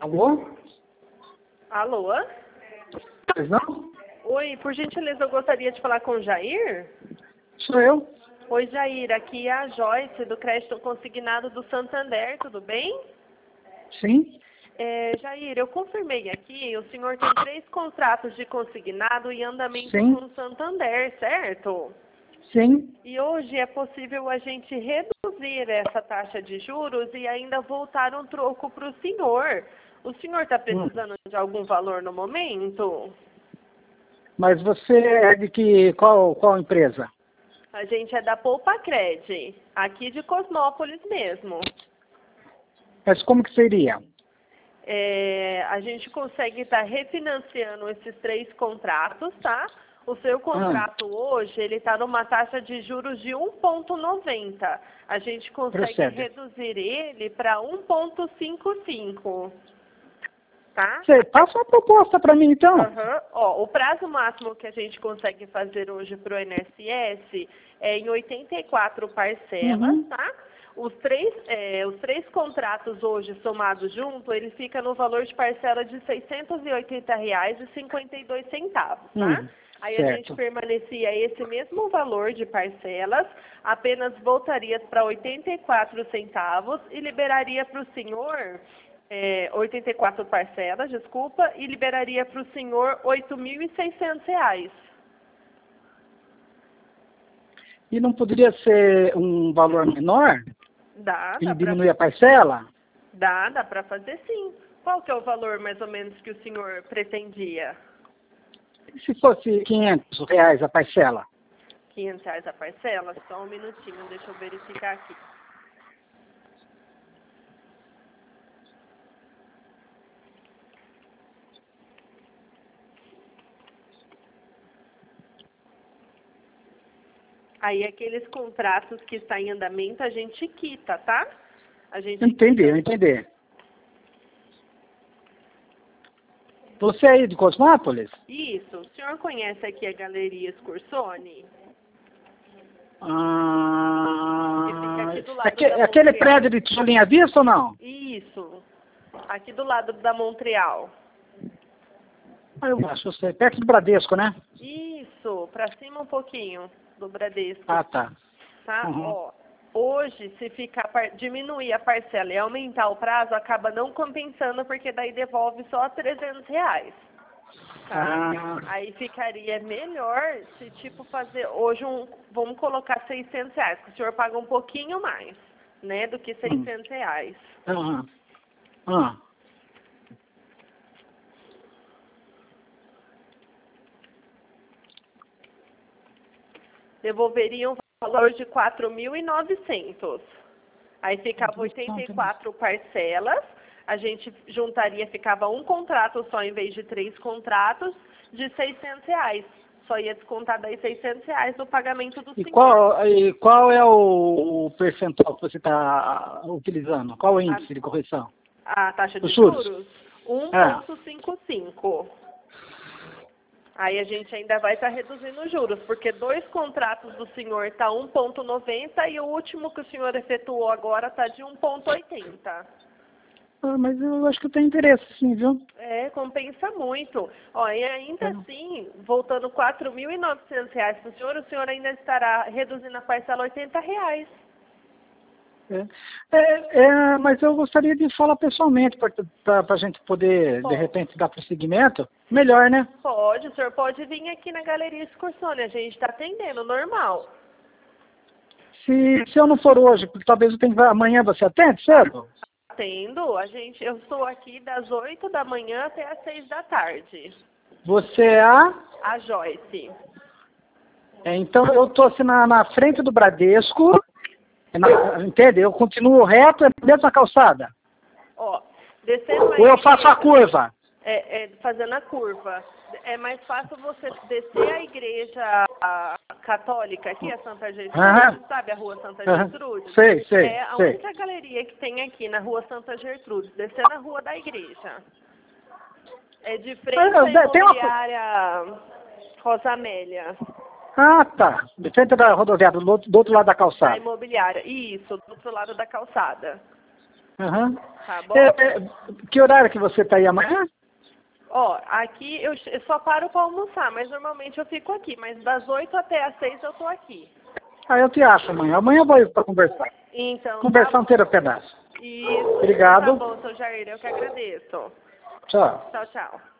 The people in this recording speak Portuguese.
Alô? Alô? Pois não? Oi, por gentileza, eu gostaria de falar com o Jair. Sou eu. Oi, Jair, aqui é a Joyce, do Crédito Consignado do Santander, tudo bem? Sim. Jair, eu confirmei aqui, o senhor tem 3 contratos de consignado em andamento Sim. com o Santander, certo? Sim. E hoje é possível a gente reduzir essa taxa de juros e ainda voltar um troco para o senhor. O senhor está precisando de algum valor no momento? Mas você é de qual empresa? A gente é da Poupacred, aqui de Cosmópolis mesmo. Mas como que seria? A gente consegue estar refinanciando esses 3 contratos, tá? O seu contrato hoje, ele está numa taxa de juros de 1,90. A gente consegue Procede. reduzir ele para 1,55. Tá? Você passa uma proposta para mim, então. Ó, o prazo máximo que a gente consegue fazer hoje para o INSS é em 84 parcelas, tá? Os três contratos hoje somados junto, ele fica no valor de parcela de R$ 680,52, tá? Aí a gente permanecia esse mesmo valor de parcelas, apenas voltaria para 84 centavos e liberaria para o senhor 84 parcelas, desculpa, e liberaria para o senhor R$ 8.600. E não poderia ser um valor menor? Dá E diminuir a parcela? Dá para fazer sim. Qual que é o valor mais ou menos que o senhor pretendia? E se fosse R$ 500 a parcela? R$ 500 a parcela? Só um minutinho, deixa eu verificar aqui. Aí aqueles contratos que estão em andamento a gente quita, tá? Entendi. Você é aí de Cosmópolis? Isso. O senhor conhece aqui a Galeria Excursone? Aquele prédio de tijolinho à vista ou não? Isso. Aqui do lado da Montreal. Eu acho, eu sei. Perto do Bradesco, né? Isso. Para cima um pouquinho do Bradesco. Ah, tá. Tá? Ó, hoje, se diminuir a parcela e aumentar o prazo, acaba não compensando, porque daí devolve só R$ 300. Tá? Aí ficaria melhor se, fazer hoje vamos colocar R$ 600, que o senhor paga um pouquinho mais, né, do que R$ 600. Devolveria um valor de 4.900. Aí ficava 84 parcelas, a gente juntaria, ficava um contrato só em vez de 3 contratos, de R$ 600. Só ia descontar daí R$ 600 do pagamento do senhor. E qual é o percentual que você está utilizando? Qual o índice de correção? A taxa de juros? 1,55. Aí a gente ainda vai estar reduzindo os juros, porque 2 contratos do senhor está 1,90 e o último que o senhor efetuou agora está de 1,80. Mas eu acho que eu tenho interesse, sim, viu? Compensa muito. Ó, e ainda assim, voltando R$ 4.900 para o senhor ainda estará reduzindo a parcela R$ 80. Mas eu gostaria de falar pessoalmente para a gente poder, de repente, dar prosseguimento. Melhor, né? Pode, o senhor pode vir aqui na Galeria Excursone, a gente está atendendo, normal. Se eu não for hoje, talvez eu tenha que amanhã, você atende, certo? Atendo, eu estou aqui das 8 da manhã até as 6 da tarde. Você é a Joyce. Então eu estou assim na frente do Bradesco. Entende? Eu continuo reto, é a mesma calçada. Ó, descendo ou eu faço a curva? Fazendo a curva. É mais fácil você descer a igreja católica aqui, a Santa Gertrudes, sabe a rua Santa Gertrudes? Sei. É a única galeria que tem aqui na rua Santa Gertrudes, descendo a rua da igreja. É de frente à imobiliária Rosa Amélia. Ah, tá. De frente da rodoviária, do outro lado da calçada. Da imobiliária, isso, do outro lado da calçada. Aham. Tá bom? Que horário que você tá aí amanhã? Ó, aqui eu só paro para almoçar, mas normalmente eu fico aqui. Mas das 8 até as 6 eu tô aqui. Ah, eu te acho amanhã. Amanhã eu vou ir para conversar. Então, Conversar tá um inteiro pedaço. Isso. Obrigado. Tá bom, seu Jair, eu que agradeço. Tchau. Tchau, tchau.